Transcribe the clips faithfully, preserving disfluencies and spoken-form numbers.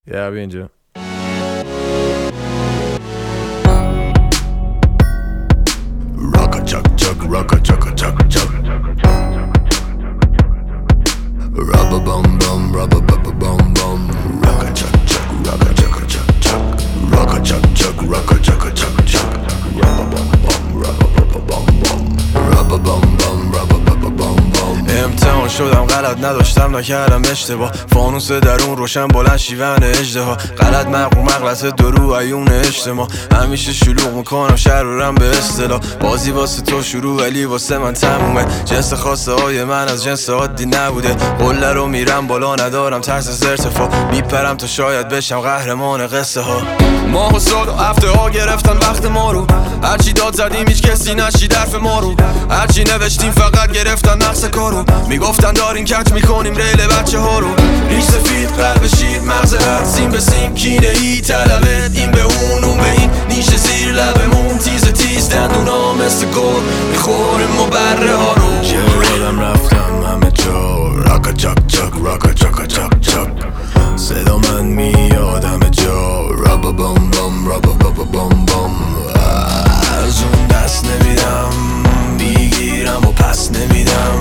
یه بیا اینجا. Rocka chuck chuck, rocka chucka chuck chuck. Rubba bum bum, rubba bubba bum bum. Rocka chuck chuck, rocka chucka chuck chuck. Rocka chuck chuck, rocka chucka chuck chuck. Rubba bum bum, rubba bubba bum bum. Rubba bum bum, rubba bubba bum bum. امتحان شدم غلط نداشتم نکردم اشتباه، فانوس درون روشن بلند شیون اژدها، غلط مغرور مغلطه درو عیون اجتماع، همیشه شلوغ میکنم شهر رو رم به اصطلاح، بازی واسه تو شروع ولی واسه من تمومه، جنس خواسته های من از جنس عادی نبوده، قله رو میرم بالا ندارم ترس از ارتفاع، میپرم تا شاید بشم قهرمان قصه ها. ماه و سال و هفته ها گرفتن وقت ما رو، هرچی داد زدیم هیچ کسی نشید حرف ما رو، هرچی نوشتیم فقط گرفتن نقص کارو، میگفتن دارین کج میکنیم ریل بچه ها رو، ریش سفید قلب شیر مغز هر سیم به سیم کینه ای طلبت این به اون اون به این، نیش زیر لبمون تیز تیز دندونا مثل گل میخوریم و بره ها رو. چه یادم رفتم همه جا، راکا چاک چاک راکا چاکا چاک چاک، صدا من میاد همه جا، رابا بام بام رابا بابا بام بام، از اون دست نمیدم میگیرم و پس نمیدم،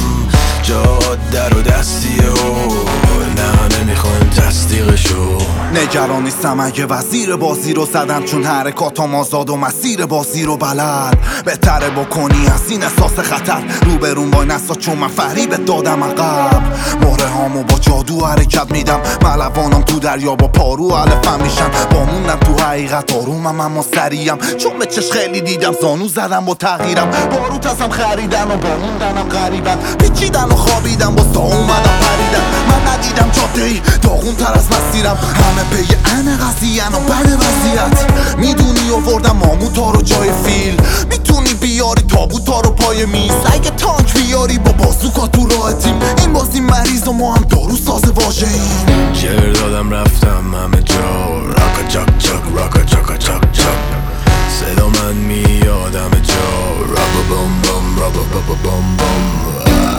جا در و دستیه و نه نمیخوایم تصدیقشو. نگران نیستم اگه وزیر بازی رو زدم، چون حرکاتم آزاد و مسیر بازی رو بلد، بهتره بکنی از این احساس خطر روبرون وای نسا، چون من فریبت دادم عقب، مهره هامو با جادو حرکت میدم، ملوانم تو دریا با پارو علفم میشن، باموندم تو حقیقت آرومم اما سریم، چون به چش خیلی دیدم زانو زدم با تغییرم، باروت ازم خریدن و باموندنم غریبن، پیچیدن و خوابیدم با سا اومدم پریدن، من ندیدم جاده ای داغون تر از مسیرم، همه پی ان قضیه‌ن و بد وضعیت، میدونی آوردم ماموتا رو جای فیل، میتونی بیاری تابوتا رو پای میز، اگه تانک بیاری با بازوکا تو راه تیم، این بازی مریض و ما هم دارو ساز واژه ایم. شعر دادم رفتم همه جا، راکا چاک چاک راکا چاکا چاک چاک، صدا من میاد همه جا، رابا بام بام رابا بابا بام بام،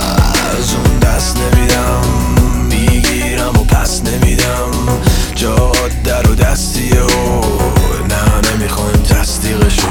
از اون دست نمیدم میگیرم و پس نمیدم، جا در و دستیه و نه نمیخوایم تصدیقشو.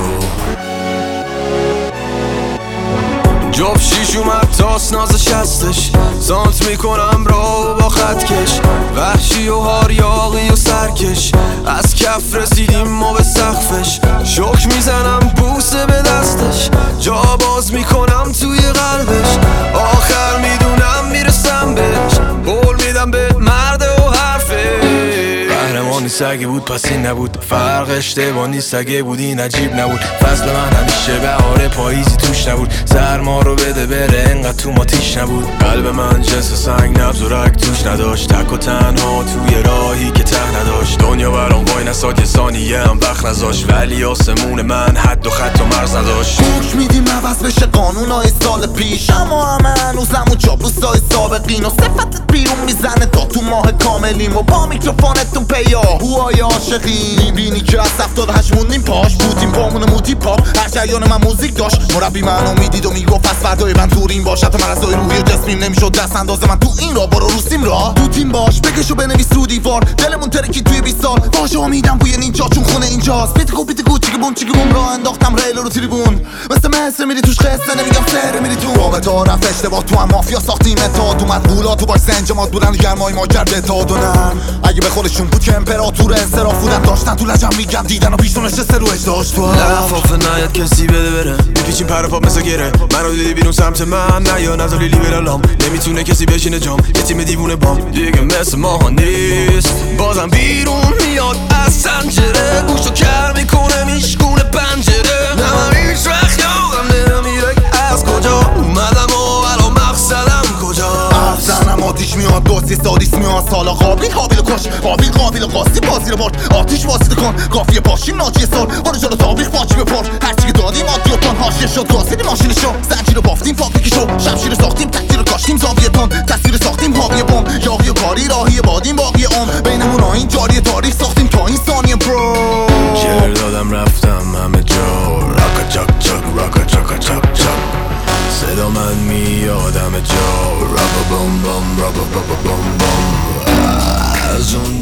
جاب شیش اومد تاس نازش هستش، سانت میکنم را با خط کش، وحشی و هاریاقی و سرکش، از کف رسیدیم ما به سقفش، شک میزنم بوسه به دستش، جا باز میکنم توی قلبش، آخر میدونم میرسم بهش، قول میدم به مرد و حرفه، قهرمانی سگه بود پس این نبود، فرق اشتباهی سگه بود این عجیب نبود، فصل من همیشه بهار پاییزی توش نبود، سرما رو بده بره انقدر تو ما تیش نبود، قلب من جنس سنگ نبض و رگ توش نداشت، تک و تنها توی راهی که ته نداشت، دنیا برام وای نساد یه ثانیه هم وقت نذاشت، ولی آسمون من حد و خط و مرز نداشت، گوش میدیم عوض بشه قانونای سال پیش، اما همه هنوزم اون چاپلوسای سابقین و صفتت بیرون میزنه تا تو ماه کاملیم و با میکروفونتون پیاهوهای عاشقین، میبینی که از هفتاد و هشت موندیم پاش بودیم پامون موتی پاپ، هر جریان من موزیک داشت، مربی منو میدید و میگفت از فردای من تورین باش، حتی مرزای روحی و جسمیم نمیشد دست انداز من تو این را، برو روسیم را تو تیم باش، بکش و بنویس رو دیوار، دلمون ترکی توی بیست سال، واژه ها میدم بوی نینجا چون خونه اینجاست، پیتگو پیتگو چیگه بون چیگه بون، راه انداختم ریل رو تریبون، مثل مصر میری توش قصه نمیگم سر میری تو، رابطه ها رفت اشتباه تو هم مافیا ساختیم اتحاد، اومد قولا تو باش سنجمات بودن گرمای ما کرد اتحاد و نرم، اگه به خودشون بود که امپراتور انصراف بودن داشتن تو لجم میگم دیدن و پیشون نشسته رو اجداش تو لفاف نیاد کسی بده بره، میپیچیم پر پاپ مثل گره، منو دیدی بیرون سمت من نه یا نزالی لیبرالام، نمیتونه کسی بشینه جام، یه تیم دیوونه بام دیگه مثل ماها نیست، بازم بیرون میاد از سنجره، گوشو کر میکنه میشکونه پنجره، نه من هیچ وقت یادم نمیره از کجا اومدم و الان مقصدم کجا، زنم آتیش میاد دوستی سادیس میاد، سالا قابل قابل کش قابل قابل قاسی بازی رو برد، آتیش واسیده کن قافیه پاشیم ناجی سال، برو جلو تابیخ باچی بپر، هرچی که دادیم آدی و تان حاشیه شد، گاسیدی ماشینشو، زنجی رو بافتیم فابریکی شو، شمشیر ساختیم تکتی رو کاشتیم زاویه تون، تصویر ساختیم حاوی بم، یاقی و کاری راهی بادیم باقی عمر، بینمون آین جاری تاریخ ساختیم تا این ثانیه برو، شعر دادم رفتم همه جا، راکا چاک چاک راکا چاکا چاک چاک، صدا من میاد همه جا، رابا بام بام رابا بابا بام بام، از اون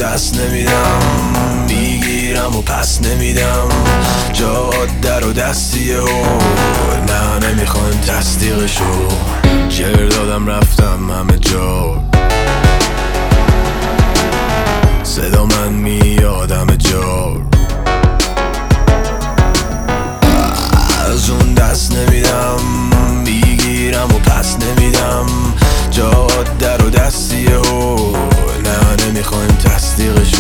دست نمیدم، میگیرم و پس نمیدم. جاده رو دستیه و نه نمیخوان تصدیقشو. جر دادم رفتم همه جا، صدا من میادم جا. از اون دست نمیدم، میگیرم و پس نمیدم. جاده رو دستیه و نه نمیخوایم تصدیقش.